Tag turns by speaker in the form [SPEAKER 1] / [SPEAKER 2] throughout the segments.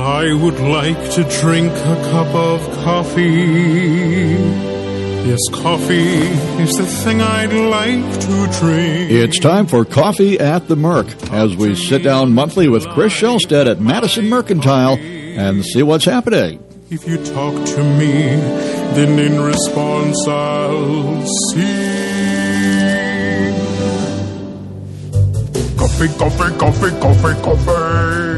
[SPEAKER 1] I would like to drink a cup of coffee. Yes, coffee is the thing I'd like to drink.
[SPEAKER 2] It's time for Coffee at the Merc, as we sit down monthly with Chris Shelstead at Madison Mercantile and see what's happening.
[SPEAKER 1] If you talk to me, then in response I'll see. Coffee, coffee, coffee, coffee, coffee.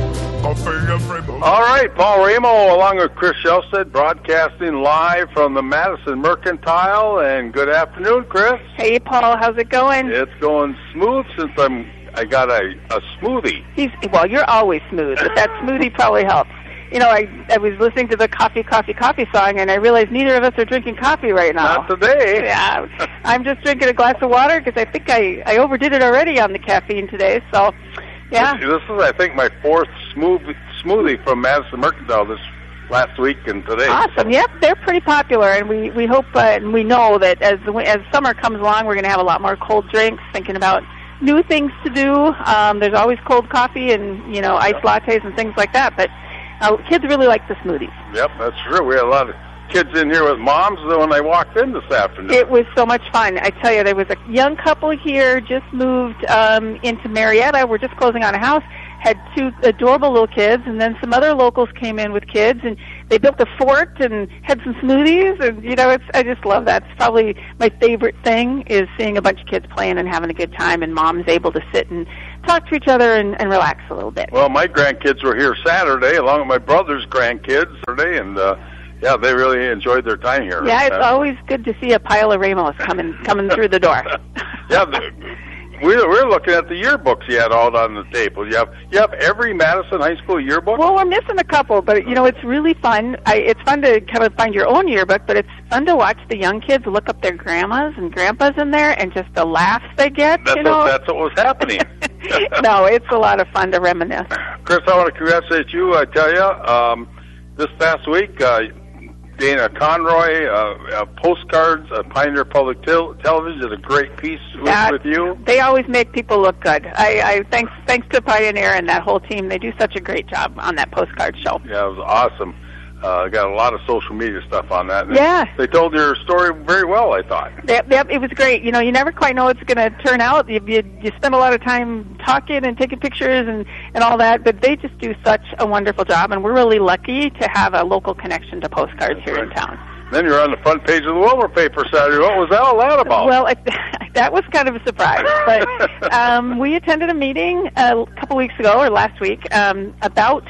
[SPEAKER 3] All right, Paul Ramo along with Chris Shelstead, broadcasting live from the Madison Mercantile. And good afternoon, Chris.
[SPEAKER 4] Hey, Paul, how's it going?
[SPEAKER 3] It's going smooth since I got a smoothie.
[SPEAKER 4] Well, you're always smooth, but that smoothie probably helps. You know, I was listening to the coffee song, and I realized neither of us are drinking coffee right now.
[SPEAKER 3] Not today.
[SPEAKER 4] Yeah, I'm just drinking a glass of water because I think I overdid it already on the caffeine today, so... Yeah.
[SPEAKER 3] This is, I think, my fourth smoothie from Madison Mercantile this last week and today.
[SPEAKER 4] Awesome. Yep, they're pretty popular, and we hope and we know that as summer comes along, we're going to have a lot more cold drinks. Thinking about new things to do. There's always cold coffee and iced lattes and things like that. But kids really like the smoothies.
[SPEAKER 3] Yep, that's true. We had a lot of kids in here with moms when I walked in this afternoon.
[SPEAKER 4] It was so much fun. I tell you, there was a young couple here, just moved into Marietta. We're just closing on a house, had two adorable little kids, and then some other locals came in with kids, and they built a fort and had some smoothies, and, I just love that. It's probably my favorite thing is seeing a bunch of kids playing and having a good time, and moms able to sit and talk to each other and relax a little bit.
[SPEAKER 3] Well, my grandkids were here Saturday, along with my brother's grandkids Saturday, and yeah, they really enjoyed their time here.
[SPEAKER 4] Yeah, it's always good to see a pile of Ramos coming through the door.
[SPEAKER 3] Yeah, we're looking at the yearbooks you had all on the table. You have every Madison High School yearbook?
[SPEAKER 4] Well, we're missing a couple, but, it's really fun. It's fun to kind of find your own yearbook, but it's fun to watch the young kids look up their grandmas and grandpas in there and just the laughs they get,
[SPEAKER 3] That's what was happening.
[SPEAKER 4] No, it's a lot of fun to reminisce.
[SPEAKER 3] Chris, I want to congratulate you, I tell you. This past week, Dana Conroy, Postcards, Pioneer Public Television did a great piece with you.
[SPEAKER 4] They always make people look good. Thanks to Pioneer and that whole team. They do such a great job on that postcard show.
[SPEAKER 3] Yeah, it was awesome. Got a lot of social media stuff on that. And
[SPEAKER 4] yeah.
[SPEAKER 3] They told your story very well, I thought.
[SPEAKER 4] Yep, it was great. You never quite know what's going to turn out. You spend a lot of time talking and taking pictures and all that, but they just do such a wonderful job, and we're really lucky to have a local connection to postcards here in town.
[SPEAKER 3] Then you're on the front page of the Wilmer paper Saturday. What was all that about?
[SPEAKER 4] Well, that was kind of a surprise. But we attended a meeting a couple weeks ago, or last week, about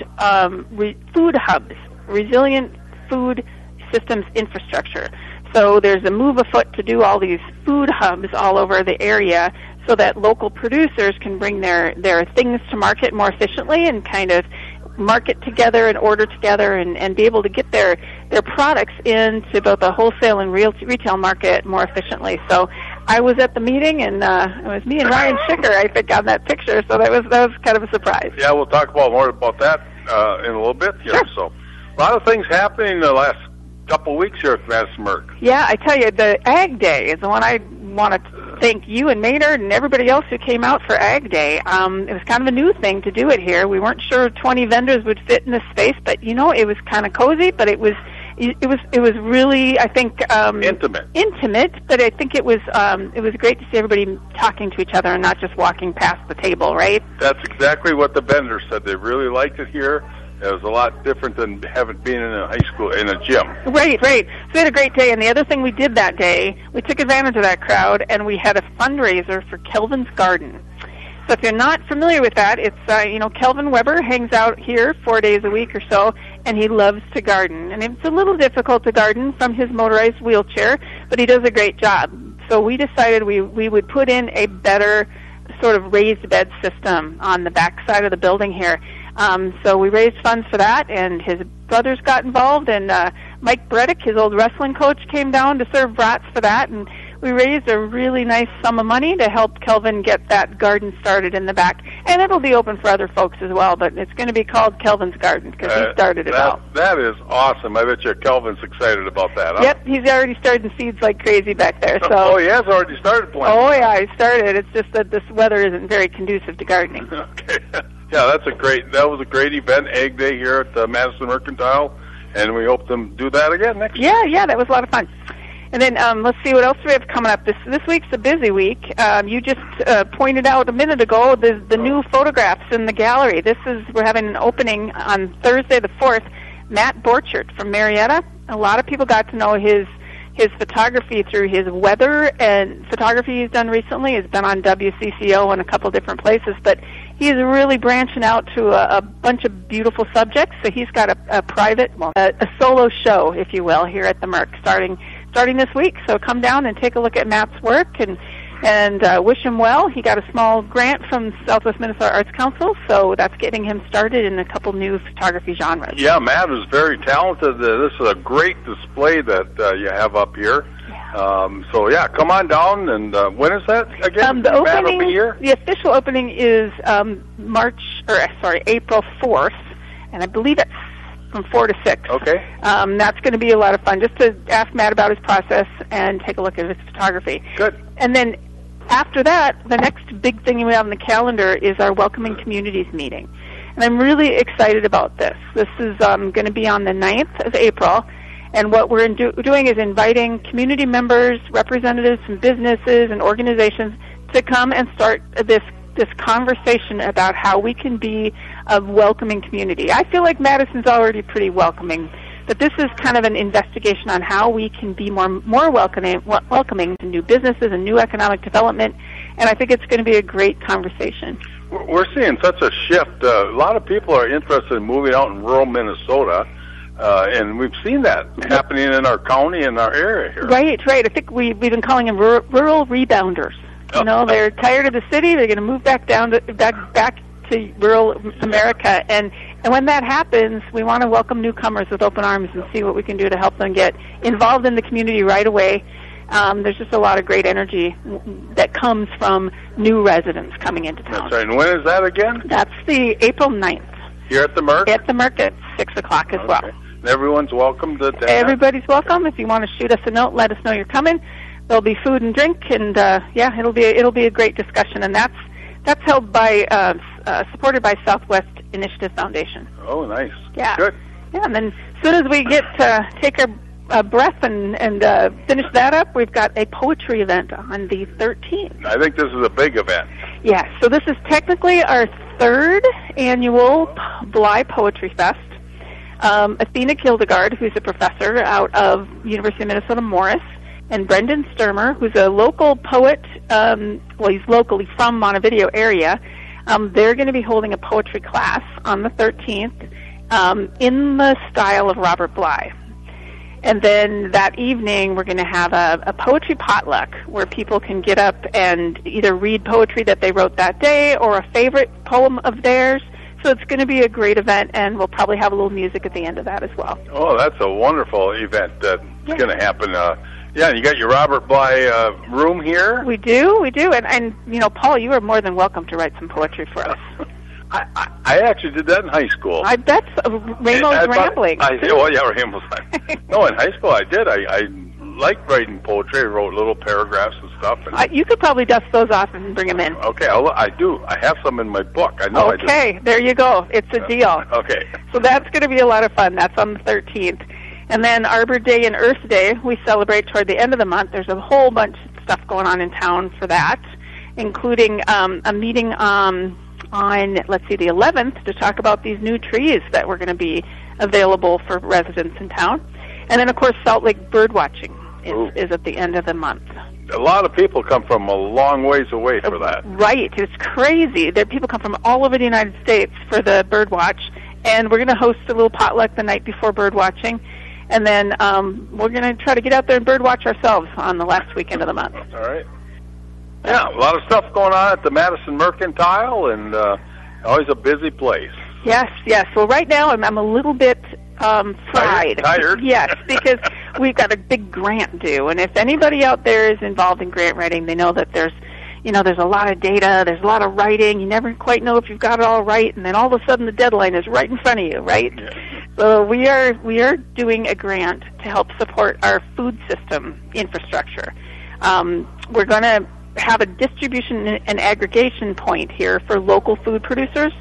[SPEAKER 4] food hubs. Resilient food systems infrastructure. So there's a move afoot to do all these food hubs all over the area so that local producers can bring their things to market more efficiently and kind of market together and order together and be able to get their products into both the wholesale and retail market more efficiently. So I was at the meeting, and it was me and Ryan Schicker, I think, on that picture. So that was kind of a surprise.
[SPEAKER 3] Yeah, we'll talk more about that in a little bit here.
[SPEAKER 4] Sure.
[SPEAKER 3] So a lot of things happening in the last couple of weeks here at Madison Merc.
[SPEAKER 4] Yeah, I tell you, the Ag Day is the one I want to thank you and Maynard and everybody else who came out for Ag Day. It was kind of a new thing to do it here. We weren't sure 20 vendors would fit in this space, but it was kind of cozy. But it was really, I think, intimate. But I think it was great to see everybody talking to each other and not just walking past the table. Right?
[SPEAKER 3] That's exactly what the vendors said. They really liked it here. It was a lot different than having been in a high school, in a gym. Right.
[SPEAKER 4] So we had a great day, and the other thing we did that day, we took advantage of that crowd, and we had a fundraiser for Kelvin's Garden. So if you're not familiar with that, it's, Kelvin Weber hangs out here 4 days a week or so, and he loves to garden. And it's a little difficult to garden from his motorized wheelchair, but he does a great job. So we decided we would put in a better sort of raised bed system on the back side of the building here. So we raised funds for that, and his brothers got involved, and Mike Breddick, his old wrestling coach, came down to serve brats for that, and we raised a really nice sum of money to help Kelvin get that garden started in the back. And it'll be open for other folks as well, but it's going to be called Kelvin's Garden because he started it out.
[SPEAKER 3] That is awesome. I bet you Kelvin's excited about that, huh?
[SPEAKER 4] Yep, he's already starting seeds like crazy back there. So.
[SPEAKER 3] Oh, he has already started planting.
[SPEAKER 4] Oh, yeah, he started. It's just that this weather isn't very conducive to gardening.
[SPEAKER 3] Okay. Yeah, that was a great event, Egg Day here at the Madison Mercantile, and we hope to do that again next year.
[SPEAKER 4] Yeah, that was a lot of fun. And then let's see what else we have coming up. This week's a busy week. You just pointed out a minute ago the new photographs in the gallery. We're having an opening on Thursday the 4th. Matt Borchert from Marietta. A lot of people got to know his photography through his weather and photography he's done recently. He's been on WCCO and a couple different places, but he's really branching out to a bunch of beautiful subjects. So he's got a solo show, if you will, here at the Merc starting this week. So come down and take a look at Matt's work and wish him well. He got a small grant from Southwest Minnesota Arts Council, so that's getting him started in a couple new photography genres.
[SPEAKER 3] Yeah, Matt is very talented. This is a great display that you have up here. So yeah, come on down. And when is that again?
[SPEAKER 4] The
[SPEAKER 3] Matt
[SPEAKER 4] opening,
[SPEAKER 3] will be here?
[SPEAKER 4] the official opening is April 4th, and I believe it's from 4 to 6.
[SPEAKER 3] Okay.
[SPEAKER 4] That's going to be a lot of fun, just to ask Matt about his process and take a look at his photography.
[SPEAKER 3] Good.
[SPEAKER 4] And then after that, the next big thing we have on the calendar is our Welcoming Communities meeting. And I'm really excited about this. This is going to be on the 9th of April. And what we're doing is inviting community members, representatives from businesses and organizations to come and start this conversation about how we can be a welcoming community. I feel like Madison's already pretty welcoming, but this is kind of an investigation on how we can be more welcoming to new businesses and new economic development, and I think it's going to be a great conversation.
[SPEAKER 3] We're seeing such a shift. A lot of people are interested in moving out in rural Minnesota, and we've seen that happening in our county and our area here.
[SPEAKER 4] Right. I think we've been calling them rural rebounders. You know, they're tired of the city. They're going to move back back to rural America, and when that happens, we want to welcome newcomers with open arms and see what we can do to help them get involved in the community right away. There's just a lot of great energy that comes from new residents coming into town.
[SPEAKER 3] That's right. And when is that again?
[SPEAKER 4] That's the April 9th.
[SPEAKER 3] Here at the Merc?
[SPEAKER 4] At the Merc at 6 o'clock as well.
[SPEAKER 3] And everyone's welcome to that.
[SPEAKER 4] Everybody's welcome. If you want to shoot us a note, let us know you're coming. There'll be food and drink, and it'll be a great discussion, and that's held by supported by Southwest Initiative Foundation.
[SPEAKER 3] Oh, nice.
[SPEAKER 4] Yeah.
[SPEAKER 3] Good.
[SPEAKER 4] Yeah, and then as soon as we get take our breath and finish that up, we've got a poetry event on the 13th.
[SPEAKER 3] I think this is a big event.
[SPEAKER 4] Yes. So this is technically our third annual Bly Poetry Fest. Athena Kildegard, who's a professor out of University of Minnesota Morris, and Brendan Sturmer, who's a local poet, he's locally from Montevideo area. They're going to be holding a poetry class on the 13th in the style of Robert Bly. And then that evening, we're going to have a poetry potluck where people can get up and either read poetry that they wrote that day or a favorite poem of theirs. So it's going to be a great event, and we'll probably have a little music at the end of that as well.
[SPEAKER 3] Oh, that's a wonderful event that's going to happen. Yeah, you got your Robert Bly room here?
[SPEAKER 4] We do. And you know, Paul, you are more than welcome to write some poetry for us.
[SPEAKER 3] I actually did that in high school.
[SPEAKER 4] That's Rainbow's Rambling.
[SPEAKER 3] Rainbow's No, in high school I did. I liked writing poetry. I wrote little paragraphs and stuff. And
[SPEAKER 4] you could probably dust those off and bring them in.
[SPEAKER 3] Okay, I do. I have some in my book. I know I do.
[SPEAKER 4] Okay, there you go. It's a deal.
[SPEAKER 3] Okay.
[SPEAKER 4] So that's going to be a lot of fun. That's on the 13th. And then Arbor Day and Earth Day, we celebrate toward the end of the month. There's a whole bunch of stuff going on in town for that, including a meeting on, let's see, the 11th to talk about these new trees that were going to be available for residents in town. And then, of course, Salt Lake bird watching is at the end of the month.
[SPEAKER 3] A lot of people come from a long ways away for that.
[SPEAKER 4] Right. It's crazy. People come from all over the United States for the bird watch, and we're going to host a little potluck the night before bird watching. And then we're going to try to get out there and bird watch ourselves on the last weekend of the month.
[SPEAKER 3] All right. Yeah, a lot of stuff going on at the Madison Mercantile, and always a busy place.
[SPEAKER 4] Yes. Well, right now I'm a little bit fried.
[SPEAKER 3] Tired?
[SPEAKER 4] Yes, because we've got a big grant due, and if anybody out there is involved in grant writing, they know that there's a lot of data, there's a lot of writing. You never quite know if you've got it all right, and then all of a sudden the deadline is right in front of you, right?
[SPEAKER 3] Yeah.
[SPEAKER 4] So we are doing a grant to help support our food system infrastructure. We're going to have a distribution and aggregation point here for local food producers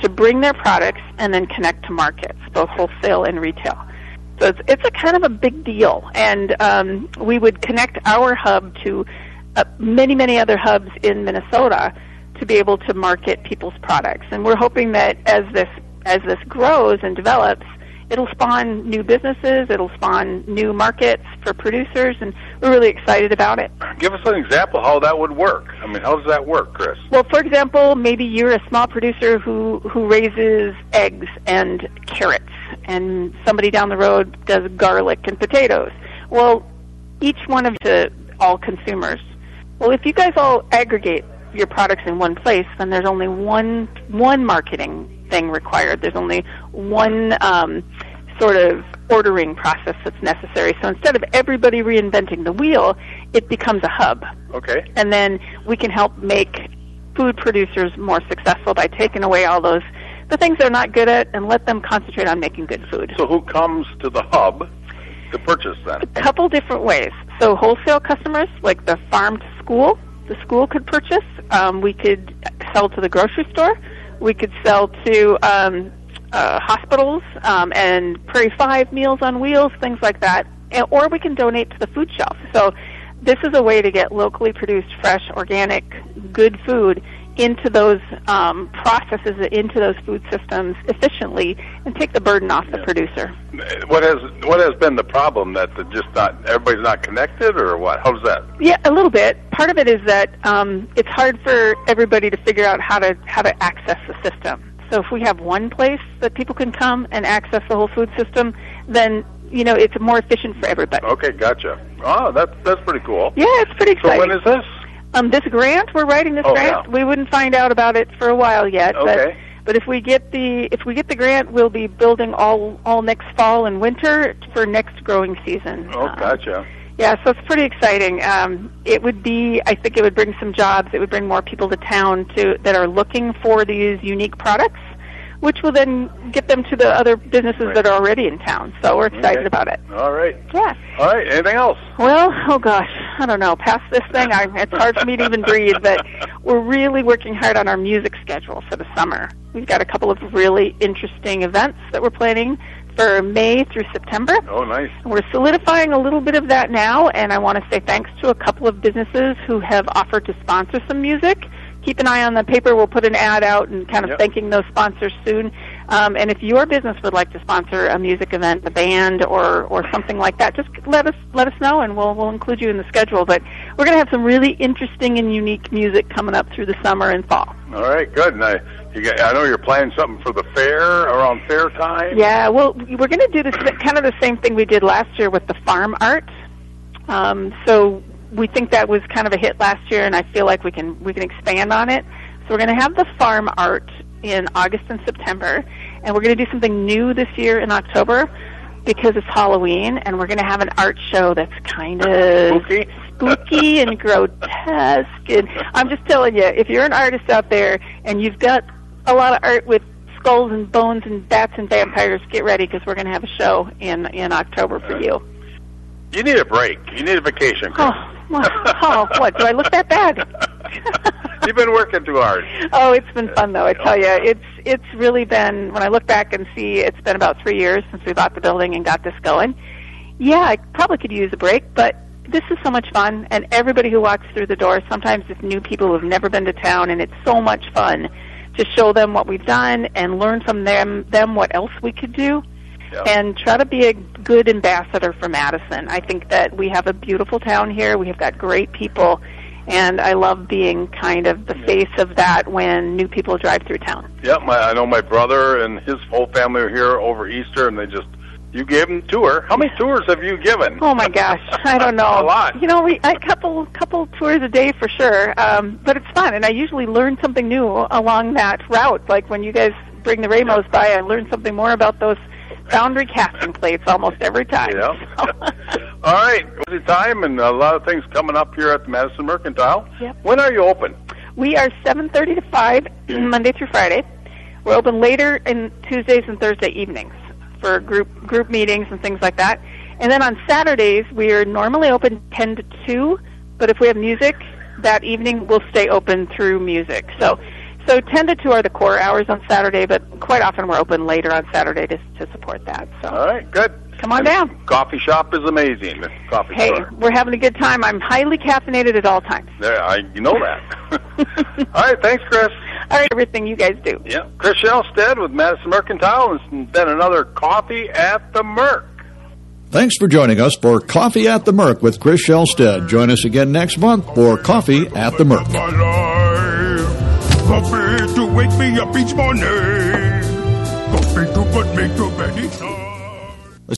[SPEAKER 4] to bring their products and then connect to markets, both wholesale and retail. So it's a kind of a big deal, and we would connect our hub to many, many other hubs in Minnesota to be able to market people's products. And we're hoping that as this grows and develops, it'll spawn new businesses, it'll spawn new markets for producers, and we're really excited about it.
[SPEAKER 3] Give us an example how that would work. I mean, how does that work, Chris?
[SPEAKER 4] Well, for example, maybe you're a small producer who raises eggs and carrots, and somebody down the road does garlic and potatoes. Well, each one of to all consumers. Well, if you guys all aggregate your products in one place, then there's only one marketing thing required. There's only one sort of ordering process that's necessary. So instead of everybody reinventing the wheel, it becomes a hub.
[SPEAKER 3] Okay.
[SPEAKER 4] And then we can help make food producers more successful by taking away all the things they're not good at and let them concentrate on making good food.
[SPEAKER 3] So who comes to the hub to purchase then?
[SPEAKER 4] A couple different ways. So wholesale customers, like the farm to school, the school could purchase. We could sell to the grocery store. We could sell to hospitals and Prairie 5 Meals on Wheels, things like that. Or we can donate to the food shelf. So this is a way to get locally produced, fresh, organic, good food into those processes, into those food systems efficiently, and take the burden off the producer.
[SPEAKER 3] What has been the problem, that everybody's not connected, or what? How's that?
[SPEAKER 4] Yeah, a little bit. Part of it is that it's hard for everybody to figure out how to access the system. So if we have one place that people can come and access the whole food system, then it's more efficient for everybody.
[SPEAKER 3] Okay, gotcha. Oh, that's pretty cool.
[SPEAKER 4] Yeah, it's pretty exciting.
[SPEAKER 3] So when is this?
[SPEAKER 4] This grant, we're writing this grant.
[SPEAKER 3] Yeah.
[SPEAKER 4] We wouldn't find out about it for a while yet.
[SPEAKER 3] Okay.
[SPEAKER 4] But if we get the grant, we'll be building all next fall and winter for next growing season.
[SPEAKER 3] Oh, gotcha.
[SPEAKER 4] Yeah, so it's pretty exciting. I think it would bring some jobs. It would bring more people to town that are looking for these unique products, which will then get them to the other businesses that are already in town. So we're excited about it.
[SPEAKER 3] All right.
[SPEAKER 4] Yeah.
[SPEAKER 3] All right. Anything else?
[SPEAKER 4] Well, oh gosh, I don't know. Past this thing, it's hard for me to even breathe, but we're really working hard on our music schedule for the summer. We've got a couple of really interesting events that we're planning for May through September.
[SPEAKER 3] Oh, nice.
[SPEAKER 4] We're solidifying a little bit of that now, and I want to say thanks to a couple of businesses who have offered to sponsor some music. Keep an eye on the paper. We'll put an ad out and kind of thanking those sponsors soon. And if your business would like to sponsor a music event, a band, or something like that, just let us know, and we'll include you in the schedule. But we're going to have some really interesting and unique music coming up through the summer and fall.
[SPEAKER 3] All right, good. And I know you're planning something for the fair, around fair time.
[SPEAKER 4] Yeah, well, we're going to do this kind of the same thing we did last year with the farm art. So we think that was kind of a hit last year, and I feel like we can expand on it. So we're going to have the farm art in August and September, and we're going to do something new this year in October because it's Halloween, and we're going to have an art show that's kind of spooky and grotesque. And I'm just telling you, if you're an artist out there and you've got a lot of art with skulls and bones and bats and vampires, get ready because we're going to have a show in October for you.
[SPEAKER 3] You need a break. You need a vacation.
[SPEAKER 4] What? Do I look that bad?
[SPEAKER 3] You've been working too hard.
[SPEAKER 4] Oh, it's been fun, though, I tell you. It's really been, when I look back and see, it's been about 3 years since we bought the building and got this going. Yeah, I probably could use a break, but this is so much fun, and everybody who walks through the door, sometimes it's new people who have never been to town, and it's so much fun to show them what we've done and learn from them what else we could do. And try to be a good ambassador for Madison. I think that we have a beautiful town here. We have got great people, and I love being kind of the face of that when new people drive through town.
[SPEAKER 3] Yeah, I know my brother and his whole family are here over Easter, and you gave them a tour. How many tours have you given?
[SPEAKER 4] Oh my gosh, I don't know.
[SPEAKER 3] A lot.
[SPEAKER 4] A couple tours a day for sure, but it's fun, and I usually learn something new along that route. Like when you guys bring the Ramos by, I learn something more about those foundry casting plates almost every time.
[SPEAKER 3] Yeah. All right. Busy time and a lot of things coming up here at the Madison Mercantile.
[SPEAKER 4] Yep.
[SPEAKER 3] When are you open?
[SPEAKER 4] We are 7:30 to 5 Monday through Friday. We're open later in Tuesdays and Thursday evenings for group meetings and things like that. And then on Saturdays, we are normally open 10 to 2, but if we have music that evening, we'll stay open through music. So So 10 to 2 are the core hours on Saturday, but quite often we're open later on Saturday to support that. So
[SPEAKER 3] All right, good.
[SPEAKER 4] Come on down.
[SPEAKER 3] Coffee shop is amazing. The coffee
[SPEAKER 4] Hey,
[SPEAKER 3] store.
[SPEAKER 4] we're having a good time. I'm highly caffeinated at all times.
[SPEAKER 3] You know that. All right, thanks, Chris.
[SPEAKER 4] All right, everything you guys do.
[SPEAKER 3] Yeah, Chris Shelstead with Madison Mercantile. It's been another Coffee at the Merc.
[SPEAKER 2] Thanks for joining us for Coffee at the Merc with Chris Shelstead. Join us again next month for Coffee at the Merc.
[SPEAKER 1] Coffee to wake me up each morning. Coffee to put me to bed each night.